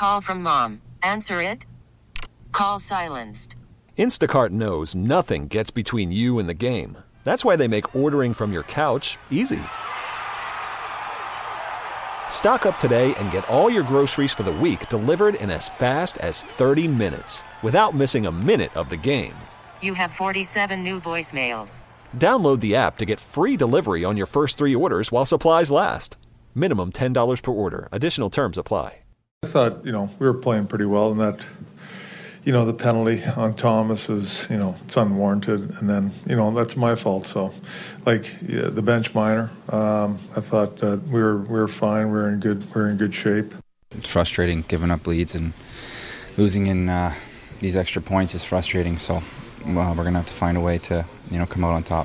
call from mom. Answer it. Call silenced. Instacart knows nothing gets between you and the game. That's why they make ordering from your couch easy. Stock up today and get all your groceries for the week delivered in as fast as 30 minutes without missing a minute of the game. You have 47 new voicemails. Download the app to get free delivery on your first 3 orders while supplies last. Minimum $10 per order. Additional terms apply. I thought, we were playing pretty well, and that, the penalty on Thomas is, it's unwarranted, and then, that's my fault. So, the bench minor, I thought that we were fine. We're in good shape. It's frustrating giving up leads and losing in these extra points is frustrating. So, we're gonna have to find a way to, come out on top.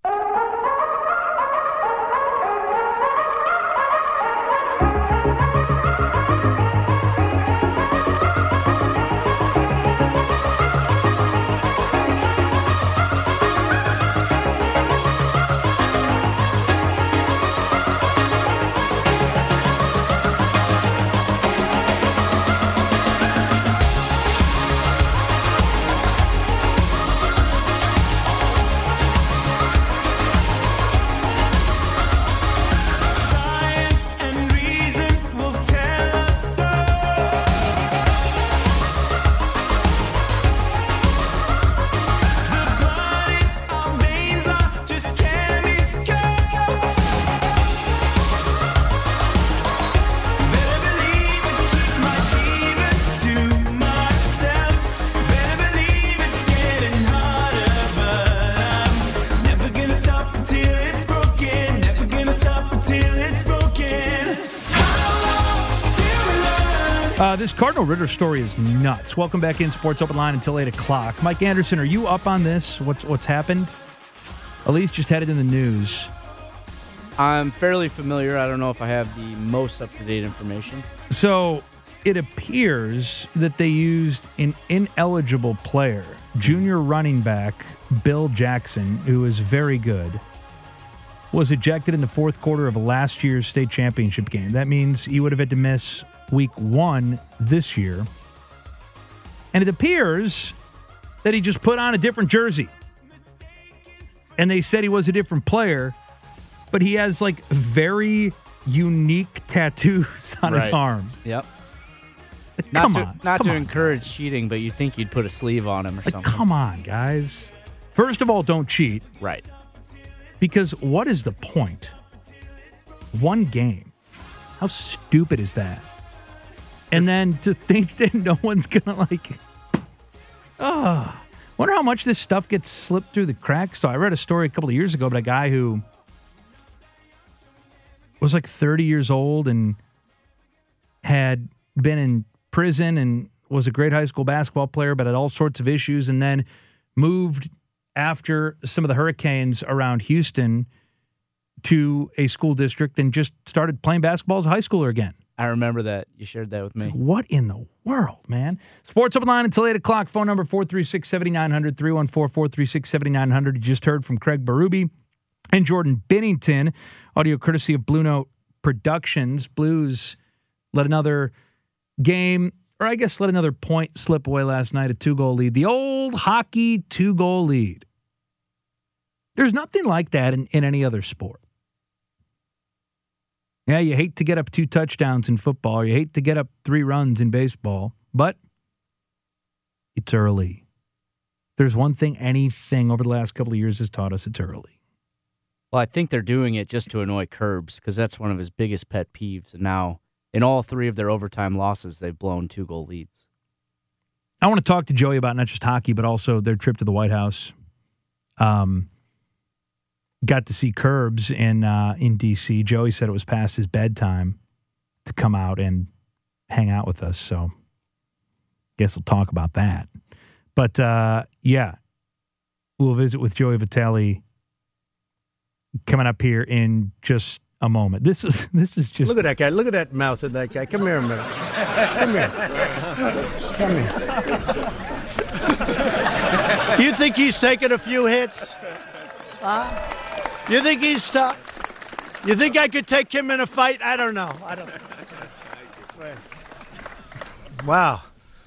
This Cardinal Ritter story is nuts. Welcome back in Sports Open Line until 8 o'clock. Mike Anderson, are you up on this? What's happened? Elise just had it in the news. I'm fairly familiar. I don't know if I have the most up-to-date information. So it appears that they used an ineligible player, junior running back Bill Jackson, who is very good, was ejected in the fourth quarter of last year's state championship game. That means he would have had to miss week 1 this year. And it appears that he just put on a different jersey. And they said he was a different player, but he has very unique tattoos on his arm. Yep. Not to encourage cheating, but you'd think you'd put a sleeve on him or something. Come on, guys. First of all, don't cheat. Right. Because what is the point? One game. How stupid is that? And then to think that no one's going to wonder how much this stuff gets slipped through the cracks. So I read a story a couple of years ago about a guy who was 30 years old and had been in prison and was a great high school basketball player, but had all sorts of issues, and then moved after some of the hurricanes around Houston to a school district and just started playing basketball as a high schooler again. I remember that. You shared that with me. What in the world, man? Sports Open Line until 8 o'clock. Phone number 436-7900, 314-436-7900. You just heard from Craig Berube and Jordan Binnington. Audio courtesy of Blue Note Productions. Blues let another game, or I guess let another point slip away last night, a 2-goal lead. The old hockey 2-goal lead. There's nothing like that in any other sport. Yeah, you hate to get up 2 touchdowns in football. You hate to get up 3 runs in baseball. But it's early. There's one thing anything over the last couple of years has taught us, it's early. Well, I think they're doing it just to annoy Curbs because that's one of his biggest pet peeves. And now, in all 3 of their overtime losses, they've blown 2-goal leads. I want to talk to Joey about not just hockey, but also their trip to the White House. Got to see Curbs in D.C. Joey said it was past his bedtime to come out and hang out with us, so guess we'll talk about that. But, yeah, we'll visit with Joey Vitale coming up here in just a moment. This is just... Look at that guy. Look at that mouth of that guy. Come here a minute. Come here. You think he's taking a few hits? Huh? You think he's tough? You think I could take him in a fight? I don't know. Wow.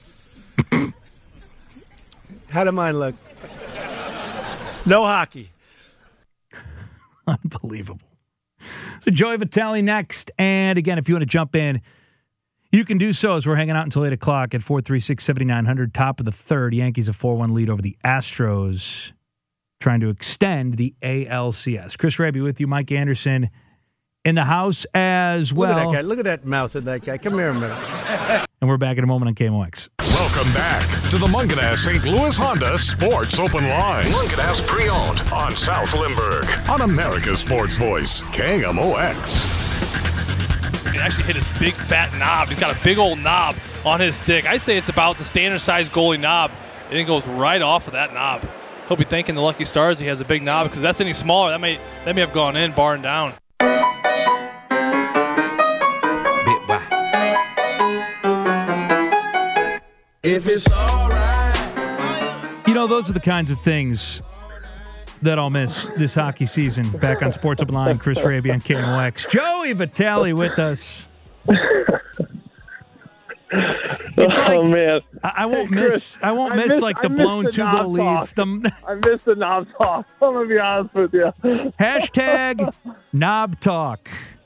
How did mine look? No hockey. Unbelievable. So Joey Vitale next. And again, if you want to jump in, you can do so as we're hanging out until 8 o'clock at 436-7900, top of the third. Yankees a 4-1 lead over the Astros, trying to extend the ALCS. Chris Raby with you, Mike Anderson in the house as well. Look at that guy. Look at that mouth of that guy. Come here a minute. And we're back in a moment on KMOX. Welcome back to the Mungenast St. Louis Honda Sports Open Line. Mungenast Pre-Owned on South Limburg on America's Sports Voice, KMOX. He actually hit his big fat knob. He's got a big old knob on his stick. I'd say it's about the standard size goalie knob, and it goes right off of that knob. He'll be thanking the lucky stars he has a big knob, because if that's any smaller, that may have gone in, bar and down. If it's all right. You know, those are the kinds of things that I'll miss this hockey season. Back on Sports Open Line, Chris Raby on KMOX. Joey Vitale with us. Oh man, I won't miss like the blown 2-goal leads. I missed the knob talk. I'm gonna be honest with you. Hashtag knob talk.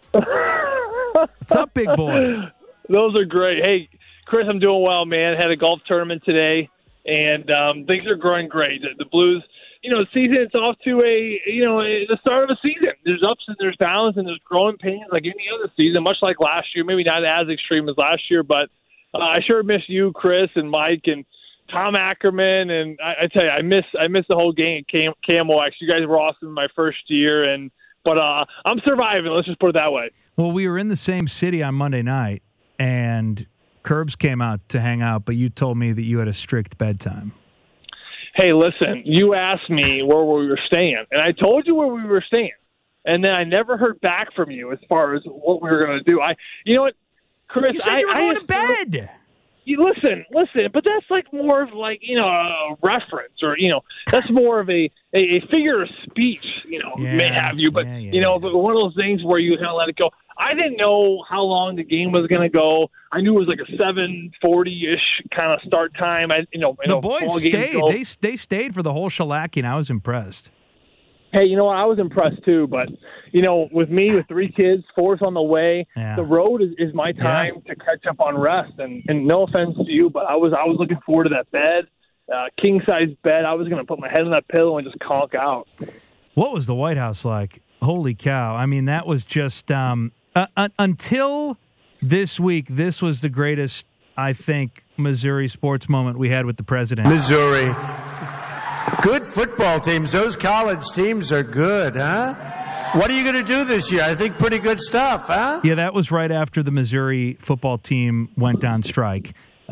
What's up, big boy? Those are great. Hey, Chris, I'm doing well, man. Had a golf tournament today, and things are growing great. The Blues, the season, it's off to the start of a season. There's ups and there's downs and there's growing pains like any other season, much like last year. Maybe not as extreme as last year, but I sure miss you, Chris, and Mike, and Tom Ackerman. And I tell you, I miss the whole game at KMOX. You guys were awesome my first year, but I'm surviving. Let's just put it that way. Well, we were in the same city on Monday night, and Curbs came out to hang out, but you told me that you had a strict bedtime. Hey, listen, you asked me where we were staying, and I told you where we were staying, and then I never heard back from you as far as what we were going to do. You know what, Chris? You said you were going to bed. Listen, but that's like more of a reference, or that's more of a figure of speech. May have you, but but one of those things where you kind of let it go. I didn't know how long the game was going to go. I knew it was like a 7:40-ish kind of start time. The boys stayed. They stayed for the whole shellacking. I was impressed. Hey, you know what? I was impressed too. But with me, with 3 kids, 4th on the way, the road is my time to catch up on rest. And no offense to you, but I was looking forward to that bed, king size bed. I was going to put my head on that pillow and just conk out. What was the White House like? Holy cow! I mean, that was just. Until this week, this was the greatest, I think, Missouri sports moment we had with the president. Missouri. Good football teams. Those college teams are good, huh? What are you going to do this year? I think pretty good stuff, huh? Yeah, that was right after the Missouri football team went on strike.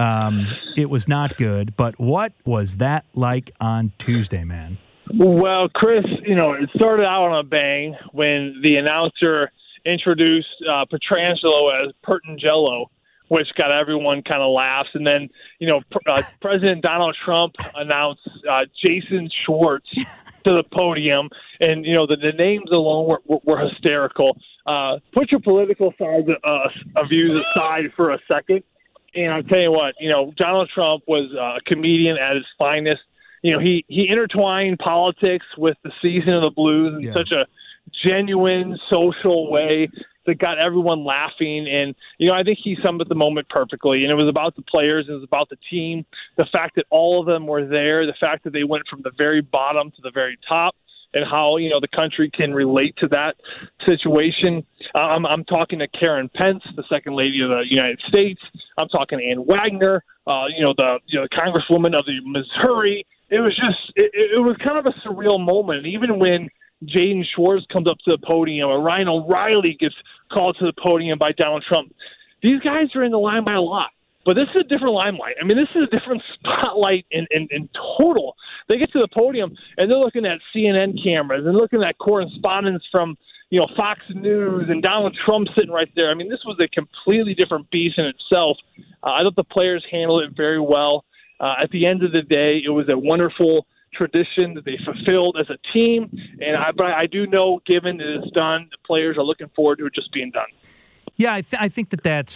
It was not good, but what was that like on Tuesday, man? Well, Chris, it started out on a bang when the announcer introduced Petrangelo as Pertangelo, which got everyone kind of laughs. And then, President Donald Trump announced Jason Schwartz to the podium. And, the names alone were hysterical. Put your political sides views aside for a second. And I'll tell you what, Donald Trump was a comedian at his finest. He intertwined politics with the season of the Blues in such a genuine social way that got everyone laughing. And, I think he summed up the moment perfectly. And it was about the players. It was about the team, the fact that all of them were there, the fact that they went from the very bottom to the very top, and how, the country can relate to that situation. I'm talking to Karen Pence, the second lady of the United States. I'm talking to Ann Wagner, the Congresswoman of the Missouri. It was just, it was kind of a surreal moment. And even when Jaden Schwartz comes up to the podium, or Ryan O'Reilly gets called to the podium by Donald Trump, these guys are in the limelight a lot. But this is a different limelight. I mean, this is a different spotlight in total. They get to the podium, and they're looking at CNN cameras and looking at correspondence from, Fox News, and Donald Trump sitting right there. I mean, this was a completely different beast in itself. I thought the players handled it very well. At the end of the day, it was a wonderful tradition that they fulfilled as a team. But I do know, given that it's done, the players are looking forward to it just being done. Yeah, I think that's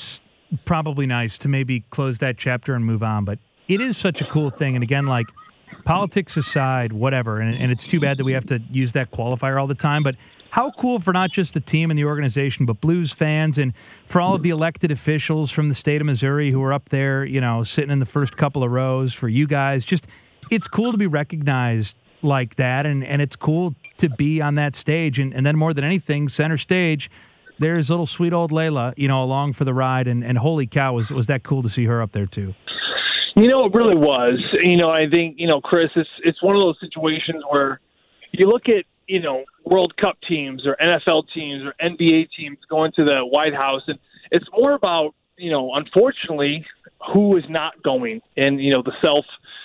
probably nice to maybe close that chapter and move on, but it is such a cool thing. And again, like, politics aside, whatever, and it's too bad that we have to use that qualifier all the time, but how cool for not just the team and the organization, but Blues fans and for all of the elected officials from the state of Missouri who are up there, sitting in the first couple of rows, for you guys. Just, it's cool to be recognized like that, and it's cool to be on that stage. And then more than anything, center stage, there's little sweet old Layla, along for the ride, and holy cow, was that cool to see her up there too. It really was. I think, Chris, it's one of those situations where you look at, World Cup teams or NFL teams or NBA teams going to the White House, and it's more about, unfortunately, who is not going, and, the self,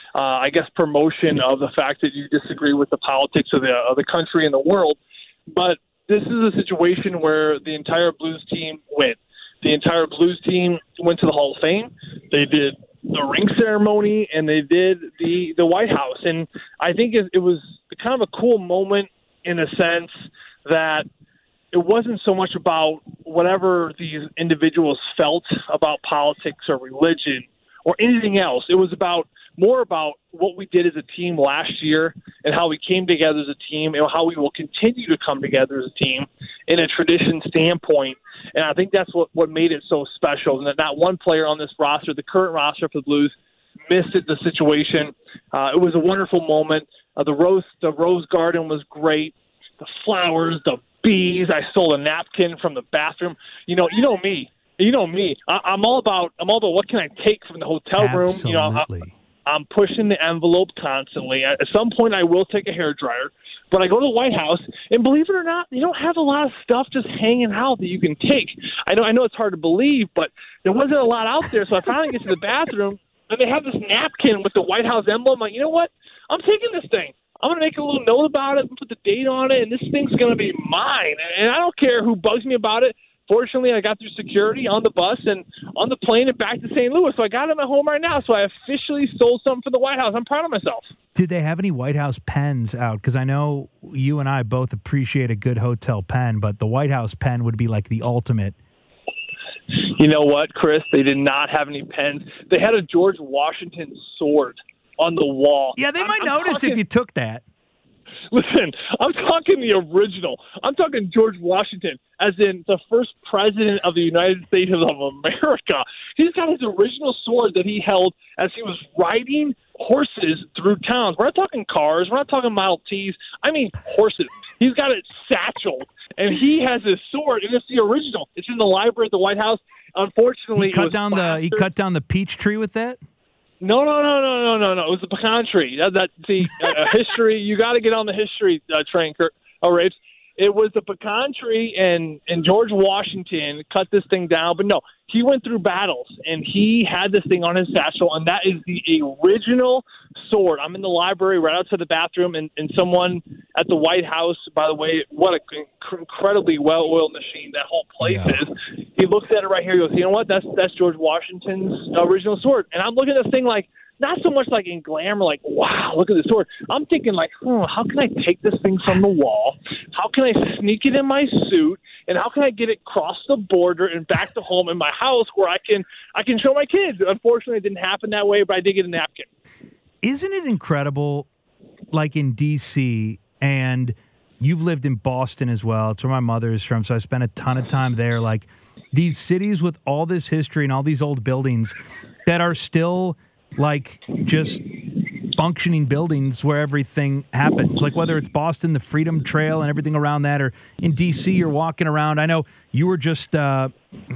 promotion of the fact that you disagree with the politics of the country and the world. But this is a situation where the entire Blues team went. The entire Blues team went to the Hall of Fame. They did the ring ceremony, and they did the White House. And I think it was kind of a cool moment in a sense that it wasn't so much about whatever these individuals felt about politics or religion or anything else. It was more about what we did as a team last year and how we came together as a team and how we will continue to come together as a team in a tradition standpoint. And I think that's what made it so special, and that not one player on this roster, the current roster for the Blues, missed the situation. It was a wonderful moment. The Rose Garden was great. The flowers, the bees. I stole a napkin from the bathroom. You know me. I'm all about what can I take from the hotel room. Absolutely. I'm pushing the envelope constantly. At some point, I will take a hairdryer. But I go to the White House, and believe it or not, they don't have a lot of stuff just hanging out that you can take. I know it's hard to believe, but there wasn't a lot out there. So I finally get to the bathroom, and they have this napkin with the White House emblem. I'm like, you know what? I'm taking this thing. I'm going to make a little note about it and put the date on it, and this thing's going to be mine. And I don't care who bugs me about it. Fortunately, I got through security on the bus and on the plane and back to St. Louis. So I got it at home right now. So I officially stole something for the White House. I'm proud of myself. Did they have any White House pens out? Because I know you and I both appreciate a good hotel pen, but the White House pen would be like the ultimate. You know what, Chris? They did not have any pens. They had a George Washington sword on the wall. Yeah, they might notice if you took that. Listen, I'm talking the original. I'm talking George Washington, as in the first president of the United States of America. He's got his original sword that he held as he was riding horses through towns. We're not talking cars. We're not talking Model Ts. I mean horses. He's got it satcheled, and he has his sword, and it's the original. It's in the library at the White House. Unfortunately, he cut down the peach tree with that. No. It was the pecan tree. History. You got to get on the history train, Rapes. It was the pecan tree, and George Washington cut this thing down. But no, he went through battles, and he had this thing on his satchel, and that is the original sword. I'm in the library right outside the bathroom, and someone at the White House, by the way, what an incredibly well-oiled machine that whole place is. He looks at it right here. He goes, you know what? That's George Washington's original sword. And I'm looking at this thing like, not so much like in glamour, like, wow, look at this sword. I'm thinking like, how can I take this thing from the wall? How can I sneak it in my suit? And how can I get it across the border and back to home in my house where I can show my kids? Unfortunately, it didn't happen that way, but I did get a napkin. Isn't it incredible, like in D.C., and you've lived in Boston as well. It's where my mother is from, so I spent a ton of time there. Like, these cities with all this history and all these old buildings that are still like just functioning buildings where everything happens. Like whether it's Boston, the Freedom Trail and everything around that, or in D.C. you're walking around. I know you were just, not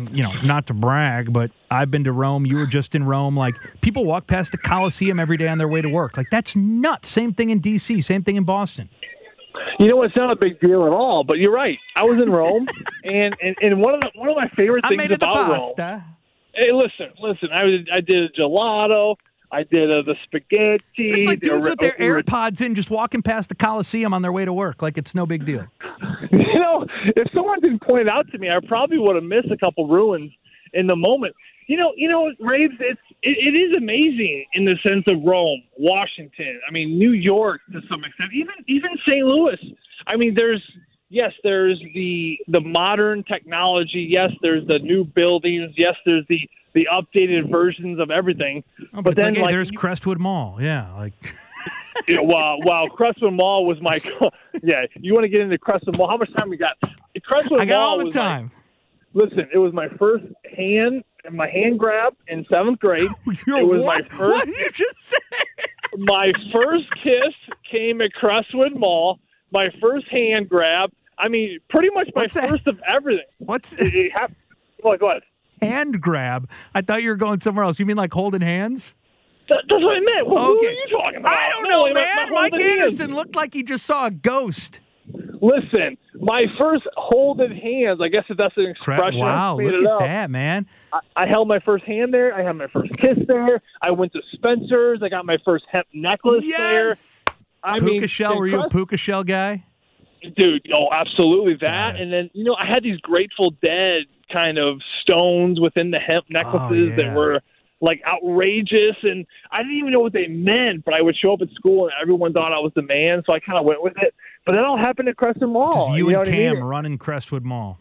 to brag, but I've been to Rome. You were just in Rome. Like, people walk past the Coliseum every day on their way to work. Like, that's nuts. Same thing in D.C., same thing in Boston. You know, it's not a big deal at all, but you're right. I was in Rome, and one of my favorite things about Rome. Hey, listen. I did a gelato. I did the spaghetti. It's like dudes with their AirPods in just walking past the Coliseum on their way to work. Like, it's no big deal. You know, if someone didn't point it out to me, I probably would have missed a couple ruins in the moment. You know, Raves, it is amazing in the sense of Rome, Washington. I mean, New York to some extent, even St. Louis. I mean, there's yes, there's the modern technology. Yes, there's the new buildings. Yes, there's the updated versions of everything. Oh, but then, like, there's Crestwood Mall. Yeah, like. Wow, Crestwood Mall was my. Yeah, you want to get into Crestwood Mall? How much time we got? Crestwood I got Mall all the time. Listen, it was my first hand grab in 7th grade. It was my first. What did you just say? My first kiss came at Crestwood Mall. My first hand grab. I mean, pretty much my first of everything. What's go ahead. Hand grab? I thought you were going somewhere else. You mean like holding hands? That's what I meant. Who are you talking about? I don't know, man. Mike Anderson looked like he just saw a ghost. Listen, my first holding hands, I guess if that's an expression. Wow, look at that, man. I held my first hand there. I had my first kiss there. I went to Spencer's. I got my first hemp necklace there. Puka shell. Were you a puka shell guy? Dude, absolutely that. And then, I had these Grateful Dead kind of stones within the hemp necklaces that were like outrageous, and I didn't even know what they meant, but I would show up at school and everyone thought I was the man, so I kind of went with it. But that all happened at Crestwood Mall. Just you and Cam running Crestwood Mall.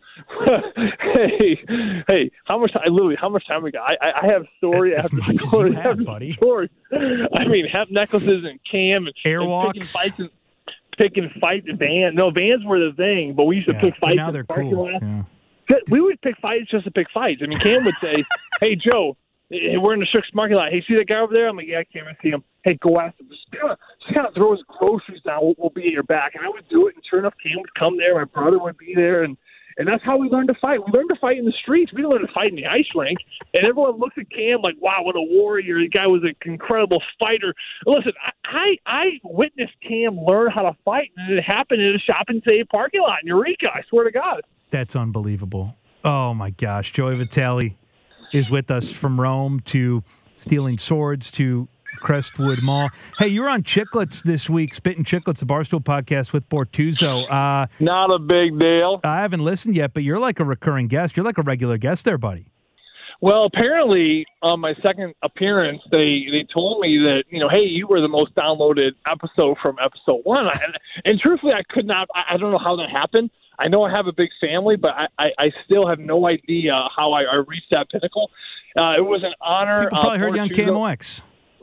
Hey, how much time we got? I have story after story after buddy. story. I mean, hemp necklaces and Cam and airwalks. Picking fights and vans. No, vans were the thing, but we used to pick fights. Now they're cool. Yeah. We would pick fights just to pick fights. I mean, Cam would say, "Hey, Joe, we're in the Shook's parking lot. Hey, see that guy over there?" I'm like, "Yeah, I can't even see him." "Hey, go ask him. Just kind of throw his groceries down. We'll be at your back." And I would do it, and sure enough, Cam would come there. My brother would be there, and that's how we learned to fight. We learned to fight in the streets. We didn't learn to fight in the ice rink. And everyone looks at Cam like, wow, what a warrior. The guy was an incredible fighter. Listen, I witnessed Cam learn how to fight, and it happened in a Shop and Save parking lot in Eureka. I swear to God. That's unbelievable. Oh, my gosh. Joey Vitale is with us from Rome to stealing swords to Crestwood Mall. Hey, you were on Chicklets this week, Spittin' Chicklets, the Barstool podcast with Bortuzzo. Not a big deal. I haven't listened yet, but you're like a recurring guest. You're like a regular guest there, buddy. Well, apparently on my second appearance, they told me that, hey, you were the most downloaded episode from episode 1. And truthfully, I could not, I don't know how that happened. I know I have a big family, but I still have no idea how I reached that pinnacle. It was an honor. People probably heard you on KMOX.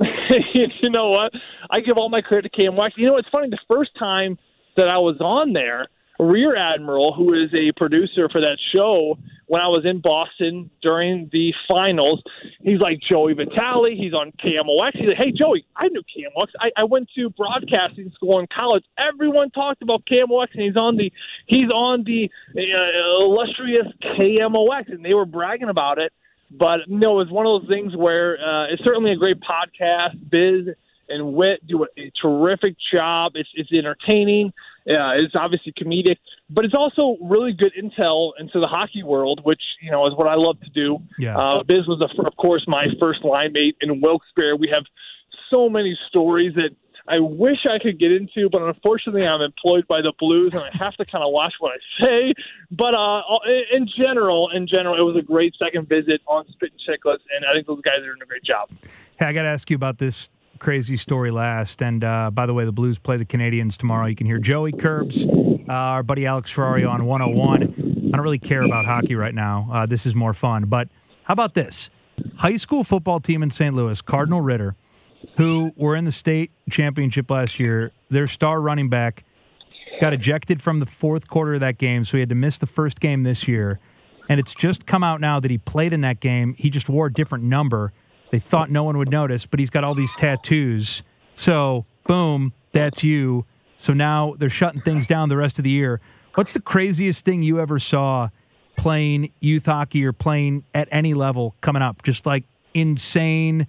You know what? I give all my credit to KMOX. It's funny. The first time that I was on there, Rear Admiral, who is a producer for that show, when I was in Boston during the finals, he's like, Joey Vitale, he's on KMOX. He's like, hey, Joey, I knew KMOX. I went to broadcasting school in college. Everyone talked about KMOX, and he's on the illustrious KMOX, and they were bragging about it. But, it's one of those things where it's certainly a great podcast. Biz and Whit do a terrific job. It's entertaining. It's obviously comedic. But it's also really good intel into the hockey world, which, is what I love to do. Yeah. Biz was, of course, my first line mate in Wilkes-Barre. We have so many stories that I wish I could get into, but unfortunately I'm employed by the Blues, and I have to kind of watch what I say. But in general, it was a great second visit on Spittin' Chicklets, and I think those guys are doing a great job. Hey, I got to ask you about this crazy story last. And by the way, the Blues play the Canadians tomorrow. You can hear Joey Curbs, our buddy Alex Ferrari on 101. I don't really care about hockey right now. This is more fun. But how about this? High school football team in St. Louis, Cardinal Ritter, who were in the state championship last year, their star running back got ejected from the fourth quarter of that game, so he had to miss the first game this year. And it's just come out now that he played in that game. He just wore a different number. They thought no one would notice, but he's got all these tattoos. So, boom, that's you. So now they're shutting things down the rest of the year. What's the craziest thing you ever saw playing youth hockey or playing at any level coming up? Just like insane,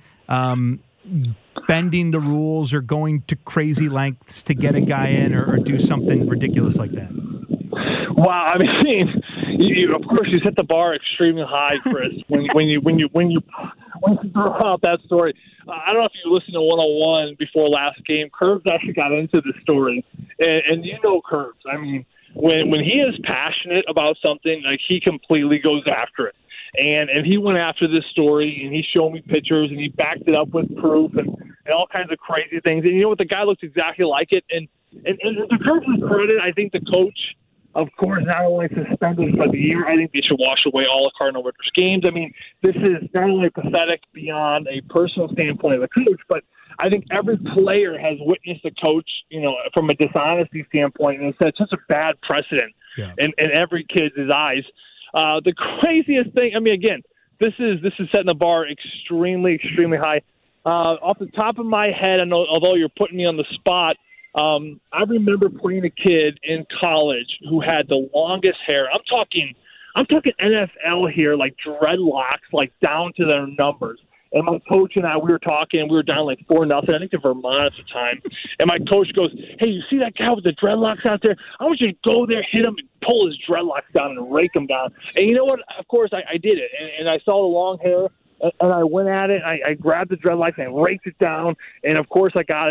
bending the rules or going to crazy lengths to get a guy in or do something ridiculous like that? Wow, I mean, of course you set the bar extremely high, Chris. when you throw out that story, I don't know if you listened to 101 before last game. Curbs actually got into the story, and Curbs. I mean, when he is passionate about something, like he completely goes after it. And he went after this story, and he showed me pictures, and he backed it up with proof and all kinds of crazy things. And you know what? The guy looks exactly like it. And to Curbs' credit, I think the coach of course, not only suspended for the year, I think they should wash away all the Cardinal Rivers games. I mean, this is not only pathetic beyond a personal standpoint of the coach, but I think every player has witnessed the coach, from a dishonesty standpoint, and set such a bad precedent in every kid's eyes. The craziest thing, I mean, again, this is setting the bar extremely, extremely high. Off the top of my head, I know, although you're putting me on the spot, I remember playing a kid in college who had the longest hair. I'm talking NFL here, like dreadlocks, like down to their numbers. And my coach and I, we were talking, we were down like 4-0, I think to Vermont at the time. And my coach goes, "Hey, you see that guy with the dreadlocks out there? I want you to go there, hit him, and pull his dreadlocks down and rake him down." And you know what? Of course, I did it. And I saw the long hair, and I went at it. I grabbed the dreadlocks and I raked it down. And of course, I got a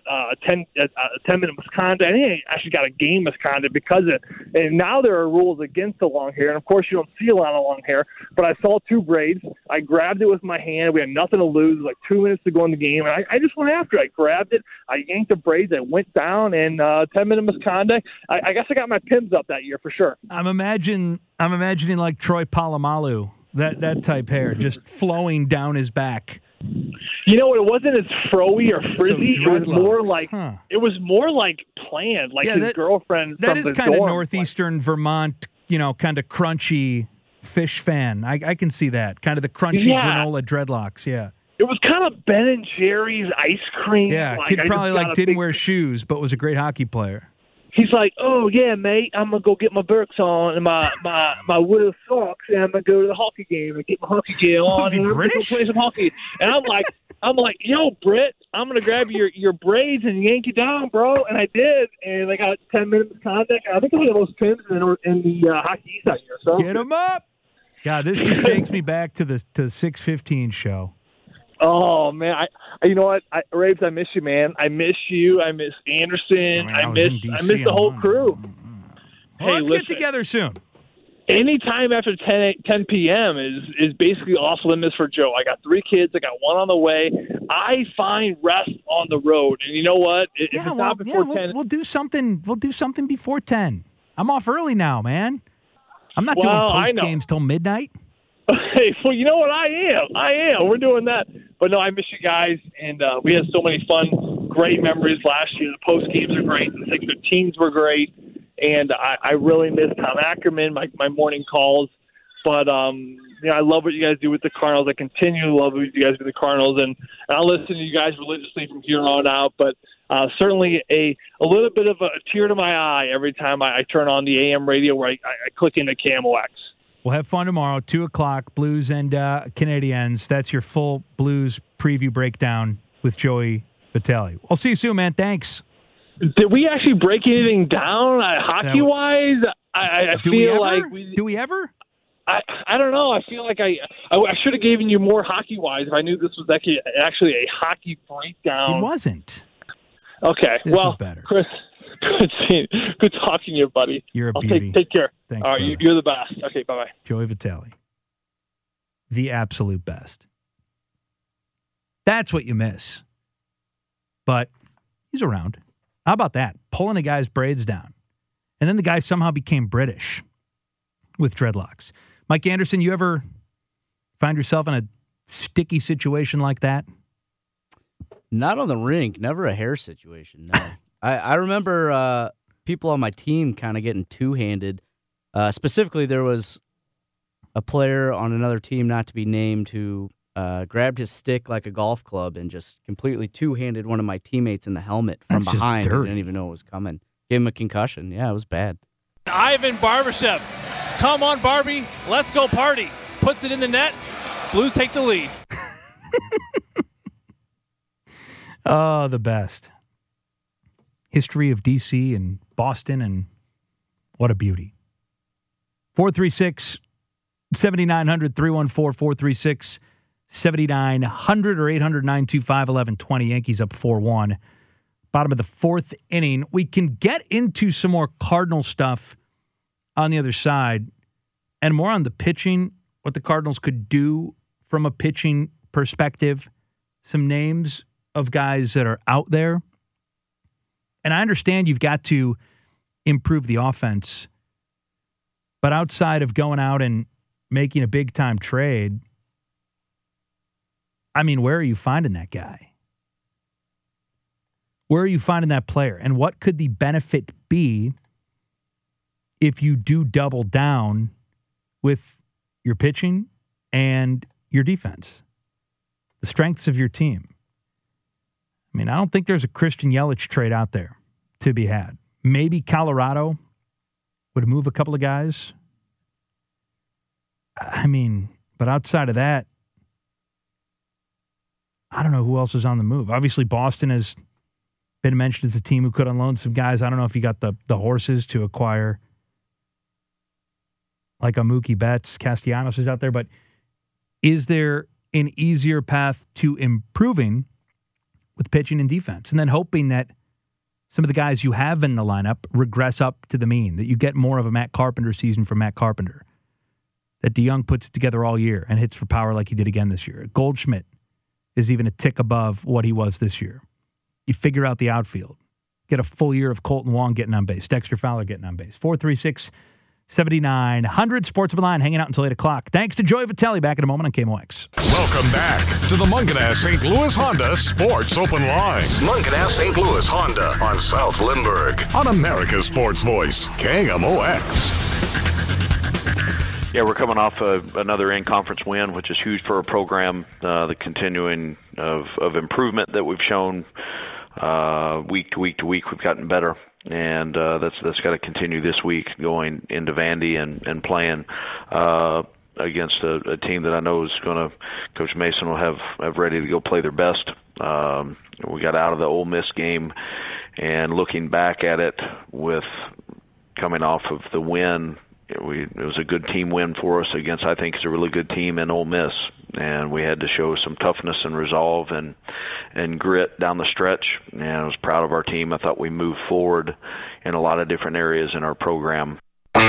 10-minute misconduct. I think I actually got a game misconduct because of it. And now there are rules against the long hair. And of course, you don't see a lot of long hair. But I saw 2 braids. I grabbed it with my hand. We had nothing to lose. It was like 2 minutes to go in the game. And I just went after it. I grabbed it. I yanked the braids. I went down. And 10-minute misconduct. I guess I got my pins up that year for sure. I'm imagining like Troy Polamalu. That type hair just flowing down his back. You know, it wasn't as froey or frizzy. It was more like planned, like his girlfriend. That from is the kind of dorm. northeastern Vermont, kind of crunchy fish fan. I can see that. Kind of the crunchy granola dreadlocks, yeah. It was kind of Ben and Jerry's ice cream. Yeah, kid probably didn't wear shoes, but was a great hockey player. He's like, "Oh yeah, mate, I'm gonna go get my Birks on and my wool socks, and I'm gonna go to the hockey game and get my hockey gear on. Was he and British? Play some hockey." And I'm like, "Yo, Britt, I'm gonna grab your braids and yank you down, bro." And I did, and I got 10 minutes of contact. I think I had the most pins in the Hockey East that year. So get him up. God, this just takes me back to the 6:15 show. Oh man, you know what, Rabes, I miss you, man. I miss you. I miss Anderson. I miss the whole crew. Well, let's get together soon. Anytime after 10 p.m. is basically off limits for Joe. I got 3 kids. I got 1 on the way. I find rest on the road, and you know what? We'll do something. We'll do something before 10. I'm off early now, man. I'm not doing post games till midnight. Hey, well, you know what? I am. We're doing that. But no, I miss you guys, and we had so many fun, great memories last year. The post games are great. The 6:15s were great, and I really miss Tom Ackerman, my morning calls. But I love what you guys do with the Cardinals. I continue to love what you guys do with the Cardinals, and I'll listen to you guys religiously from here on out. But certainly a little bit of a tear to my eye every time I turn on the AM radio where I click into KMOX. We'll have fun tomorrow, 2 o'clock, Blues and Canadiens. That's your full Blues preview breakdown with Joey Vitale. I'll see you soon, man. Thanks. Did we actually break anything down hockey-wise? I feel like do we ever? I don't know. I feel like I should have given you more hockey-wise if I knew this was actually a hockey breakdown. It wasn't. Okay. This was better. Chris, good talking to you, buddy. You're a beauty. Take care. Thanks, all right, you're the best. Okay, bye-bye. Joey Vitale. The absolute best. That's what you miss. But he's around. How about that? Pulling a guy's braids down. And then the guy somehow became British with dreadlocks. Mike Anderson, you ever find yourself in a sticky situation like that? Not on the rink. Never a hair situation, no. I remember people on my team kind of getting two-handed. Specifically, there was a player on another team, not to be named, who grabbed his stick like a golf club and just completely two-handed one of my teammates in the helmet from behind. I didn't even know it was coming. Gave him a concussion. Yeah, it was bad. Ivan Barbashev. Come on, Barbie. Let's go party. Puts it in the net. Blues take the lead. Oh, the best. History of D.C. and Boston, and what a beauty. 436-7900, 314-436-7900 or 800-925-1120. Yankees up 4-1. Bottom of the 4th inning. We can get into some more Cardinal stuff on the other side and more on the pitching, what the Cardinals could do from a pitching perspective. Some names of guys that are out there. And I understand you've got to improve the offense But outside of going out and making a big-time trade, I mean, where are you finding that guy? Where are you finding that player? And what could the benefit be if you do double down with your pitching and your defense? The strengths of your team. I mean, I don't think there's a Christian Yelich trade out there to be had. Maybe Colorado would move a couple of guys. I mean, but outside of that, I don't know who else is on the move. Obviously, Boston has been mentioned as a team who could unload some guys. I don't know if you got the horses to acquire like a Mookie Betts. Castellanos is out there, but is there an easier path to improving with pitching and defense? And then hoping that some of the guys you have in the lineup regress up to the mean, that you get more of a Matt Carpenter season from Matt Carpenter, that DeYoung puts it together all year and hits for power like he did again this year. Goldschmidt is even a tick above what he was this year. You figure out the outfield. Get a full year of Colton Wong getting on base, Dexter Fowler getting on base. 436-7900, Sports Open Line, hanging out until 8 o'clock. Thanks to Joey Vitelli. Back in a moment on KMOX. Welcome back to the Mungenast St. Louis Honda Sports Open Line. Mungenast St. Louis Honda on South Lindbergh on America's Sports Voice, KMOX. Yeah, we're coming off another in-conference win, which is huge for our program. The continuing of improvement that we've shown week to week to week, we've gotten better, and that's got to continue this week, going into Vandy and playing against a team that I know is going to, Coach Mason will have ready to go play their best. We got out of the Ole Miss game, and looking back at it with coming off of the win, it was a good team win for us against, I think, is a really good team in Ole Miss, and we had to show some toughness and resolve and grit down the stretch. And I was proud of our team. I thought we moved forward in a lot of different areas in our program.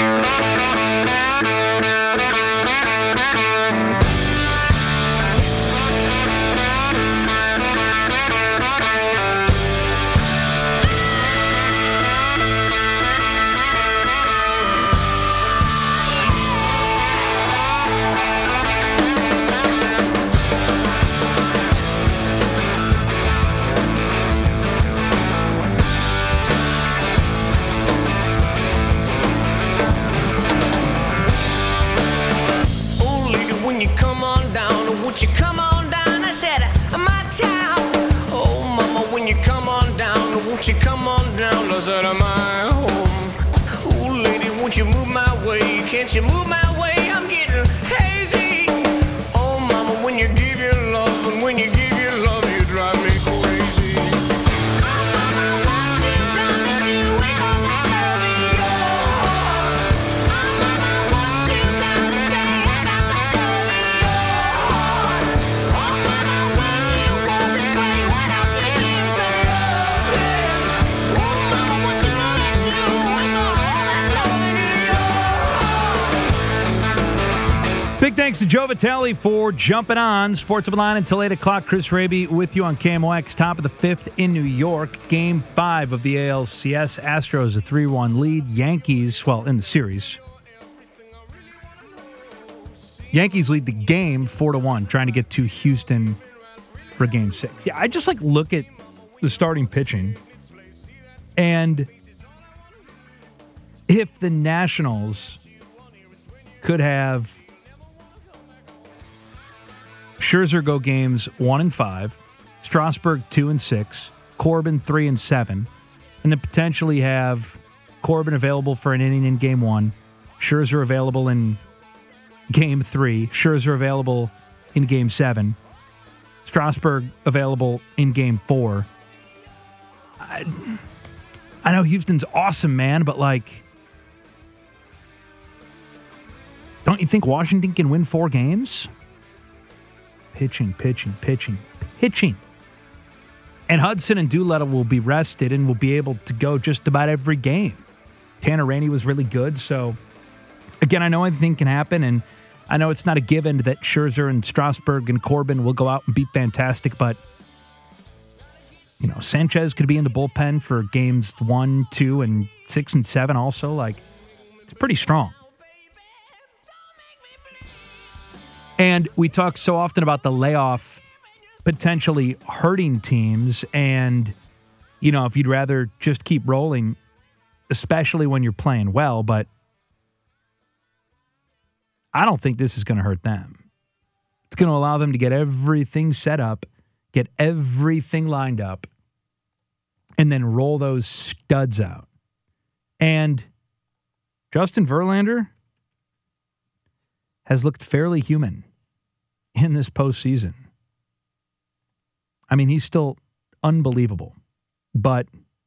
You come on down, I said, am I home? Ooh, lady, won't you move my way? Can't you move my way? I'm getting hazy. Oh, mama, when you give your love, and when you give your love, you drive me crazy. Big thanks to Joe Vitelli for jumping on Sports Open Line until 8 o'clock. Chris Raby with you on KMOX, top of the fifth in New York. Game 5 of the ALCS. Astros a 3-1 lead. Yankees, well, in the series. Yankees lead the game 4-1, trying to get to Houston for Game 6. Yeah, I just look at the starting pitching, and if the Nationals could have Scherzer go games 1 and 5, Strasburg 2 and 6, Corbin 3 and 7, and then potentially have Corbin available for an inning in Game 1, Scherzer available in Game 3, Scherzer available in Game 7, Strasburg available in Game 4. I know Houston's awesome, man, but don't you think Washington can win 4 games? Pitching. And Hudson and Doolittle will be rested and will be able to go just about every game. Tanner Rainey was really good. So, again, I know anything can happen, and I know it's not a given that Scherzer and Strasburg and Corbin will go out and be fantastic, but, Sanchez could be in the bullpen for games 1, 2, and 6 and 7 also. It's pretty strong. And we talk so often about the layoff potentially hurting teams. And, you know, if you'd rather just keep rolling, especially when you're playing well, but I don't think this is going to hurt them. It's going to allow them to get everything set up, get everything lined up, and then roll those studs out. And Justin Verlander has looked fairly human in this postseason. I mean, he's still unbelievable. But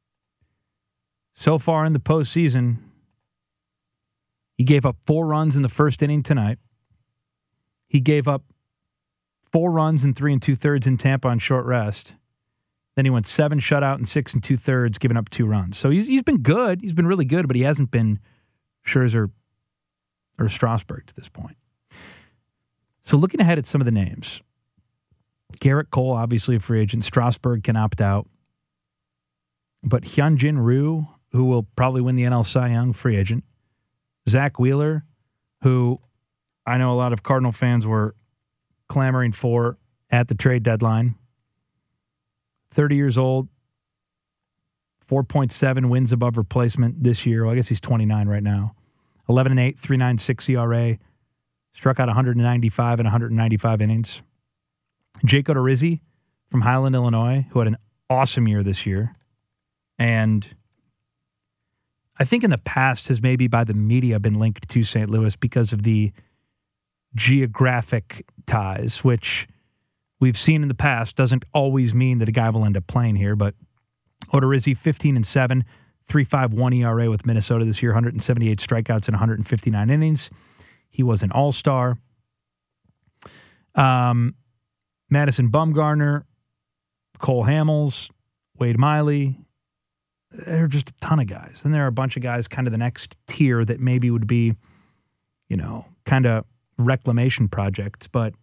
so far in the postseason, he gave up 4 runs in the first inning tonight. He gave up 4 runs in 3 2/3 in Tampa on short rest. Then he went 7 shutout and 6 2/3, giving up 2 runs. So he's been good. He's been really good, but he hasn't been Scherzer or Strasburg to this point. So looking ahead at some of the names, Garrett Cole, obviously a free agent. Strasburg can opt out. But Hyunjin Ryu, who will probably win the NL Cy Young, free agent. Zach Wheeler, who I know a lot of Cardinal fans were clamoring for at the trade deadline. 30 years old, 4.7 wins above replacement this year. Well, I guess he's 29 right now. 11-8, 3.96 ERA. Struck out 195 in 195 innings. Jake Odorizzi from Highland, Illinois, who had an awesome year this year. And I think in the past has maybe by the media been linked to St. Louis because of the geographic ties, which we've seen in the past doesn't always mean that a guy will end up playing here. But Odorizzi, 15-7, 3.51 ERA with Minnesota this year, 178 strikeouts in 159 innings. He was an all-star. Madison Bumgarner, Cole Hamels, Wade Miley. There are just a ton of guys. And there are a bunch of guys kind of the next tier that maybe would be, you know, kind of reclamation projects. But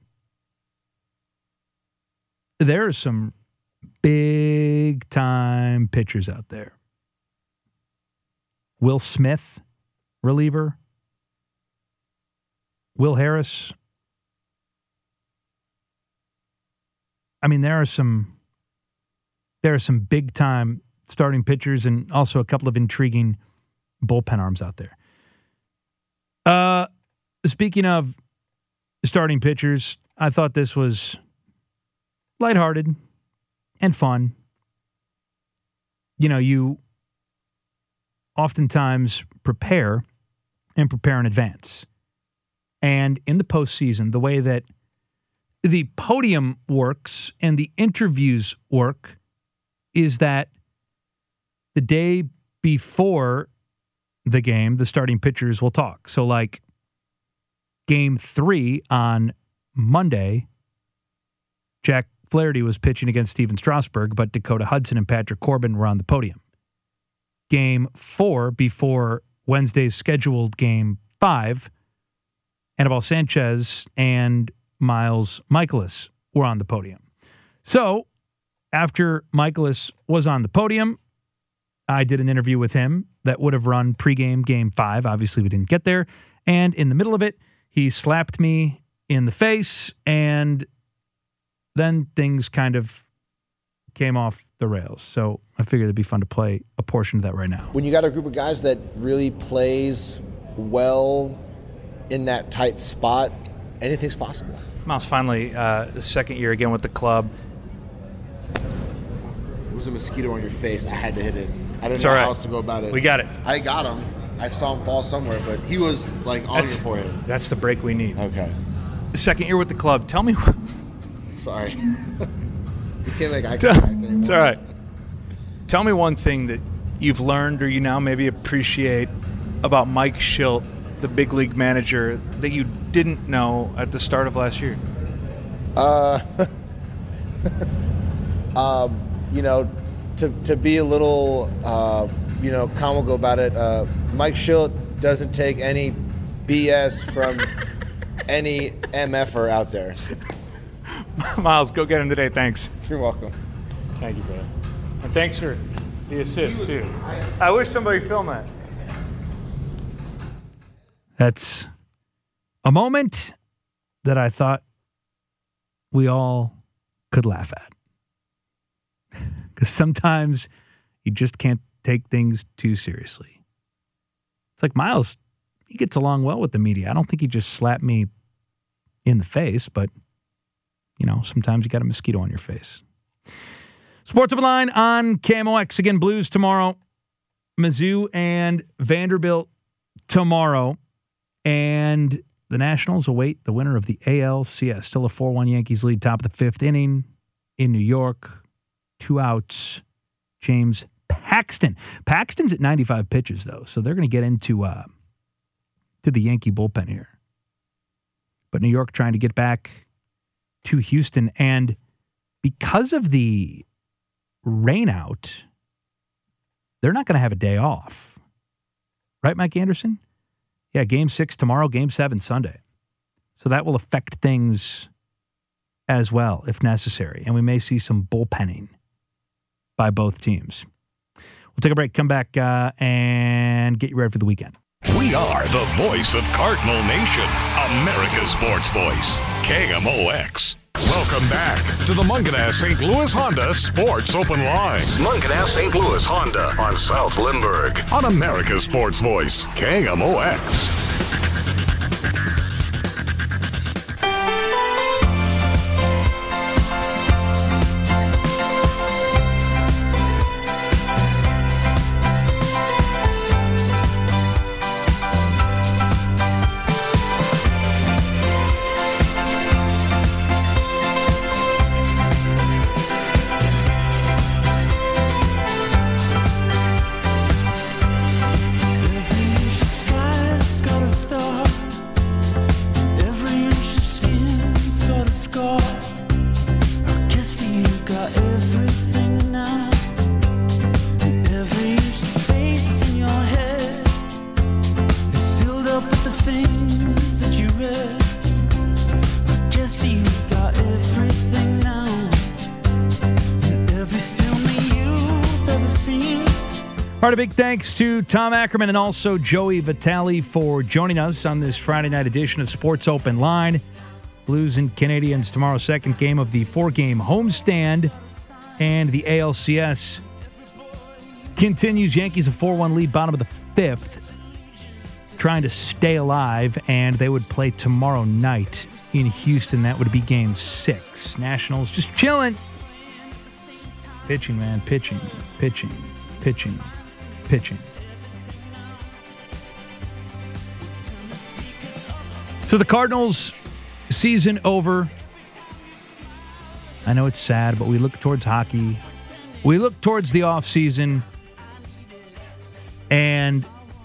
there are some big-time pitchers out there. Will Smith, reliever. Will Harris. I mean, there are some big-time starting pitchers and also a couple of intriguing bullpen arms out there. Speaking of starting pitchers, I thought this was lighthearted and fun. You know, you oftentimes prepare in advance. And in the postseason, the way that the podium works and the interviews work is that the day before the game, the starting pitchers will talk. So like game 3 on Monday, Jack Flaherty was pitching against Steven Strasburg, but Dakota Hudson and Patrick Corbin were on the podium. Game 4 before Wednesday's scheduled game 5, Anibal Sanchez and Miles Michaelis were on the podium. So after Michaelis was on the podium, I did an interview with him that would have run pregame game 5. Obviously, we didn't get there. And in the middle of it, he slapped me in the face, and then things kind of came off the rails. So I figured it'd be fun to play a portion of that right now. When you got a group of guys that really plays well in that tight spot, anything's possible. Miles, finally, the second year again with the club. It was a mosquito on your face. I had to hit it. I didn't It's know all right. how else to go about it. We got it. I got him. I saw him fall somewhere, but he was like on your forehead. That's the break we need. Okay. Second year with the club. Tell me. Sorry. You can't make eye contact anymore. It's all right. Tell me one thing that you've learned or you now maybe appreciate about Mike Shildt, the big league manager, that you didn't know at the start of last year. You know, to be a little, comical about it, Mike Shildt doesn't take any BS from any MFer out there. Miles, go get him today. Thanks. You're welcome. Thank you, brother. And thanks for the assist, too. I wish somebody filmed that. That's a moment that I thought we all could laugh at. Because sometimes you just can't take things too seriously. It's like Miles, he gets along well with the media. I don't think he just slapped me in the face, but, sometimes you got a mosquito on your face. Sports Open Line on KMOX. Again, Blues tomorrow. Mizzou and Vanderbilt tomorrow. And the Nationals await the winner of the ALCS. Still a 4-1 Yankees lead, top of the fifth inning in New York. 2 outs. James Paxton. Paxton's at 95 pitches, though, so they're going to get into to the Yankee bullpen here. But New York trying to get back to Houston. And because of the rain out, they're not going to have a day off. Right, Mike Anderson? Yeah, Game 6 tomorrow, Game 7 Sunday. So that will affect things as well, if necessary. And we may see some bullpenning by both teams. We'll take a break, come back, and get you ready for the weekend. We are the voice of Cardinal Nation, America's sports voice, KMOX. Welcome back to the Mungenast St. Louis Honda Sports Open Line. Mungenast St. Louis Honda on South Lindbergh on America's sports voice, KMOX. All right, a big thanks to Tom Ackerman and also Joey Vitale for joining us on this Friday night edition of Sports Open Line. Blues and Canadians tomorrow, second game of the 4-game homestand. And the ALCS continues. Yankees a 4-1 lead, bottom of the fifth, trying to stay alive. And they would play tomorrow night in Houston. That would be Game 6. Nationals just chilling. Pitching, man, pitching. So the Cardinals season over. I know it's sad, but we look towards hockey. We look towards the offseason. And,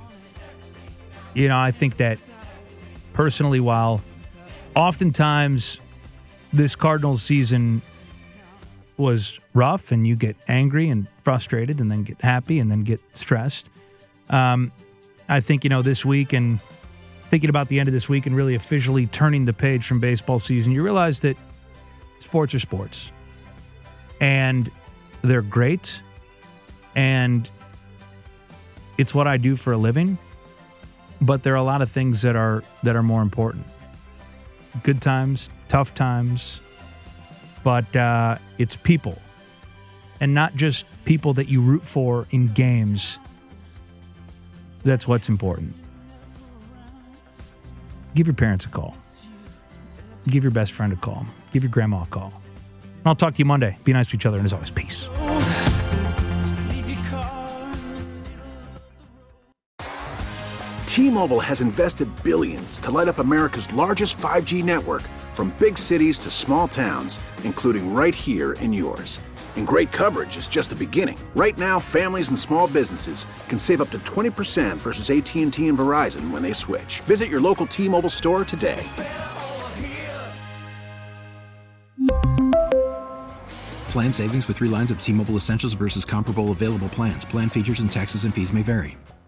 I think that personally, while oftentimes this Cardinals season was rough and you get angry and frustrated and then get happy and then get stressed. I think, this week and thinking about the end of this week and really officially turning the page from baseball season, you realize that sports are sports and they're great and it's what I do for a living, but there are a lot of things that are more important. Good times, tough times, but it's people. And not just people that you root for in games. That's what's important. Give your parents a call. Give your best friend a call. Give your grandma a call. And I'll talk to you Monday. Be nice to each other, and as always, peace. T-Mobile has invested billions to light up America's largest 5G network, from big cities to small towns, including right here in yours. And great coverage is just the beginning. Right now, families and small businesses can save up to 20% versus AT&T and Verizon when they switch. Visit your local T-Mobile store today. Plan savings with 3 lines of T-Mobile Essentials versus comparable available plans. Plan features and taxes and fees may vary.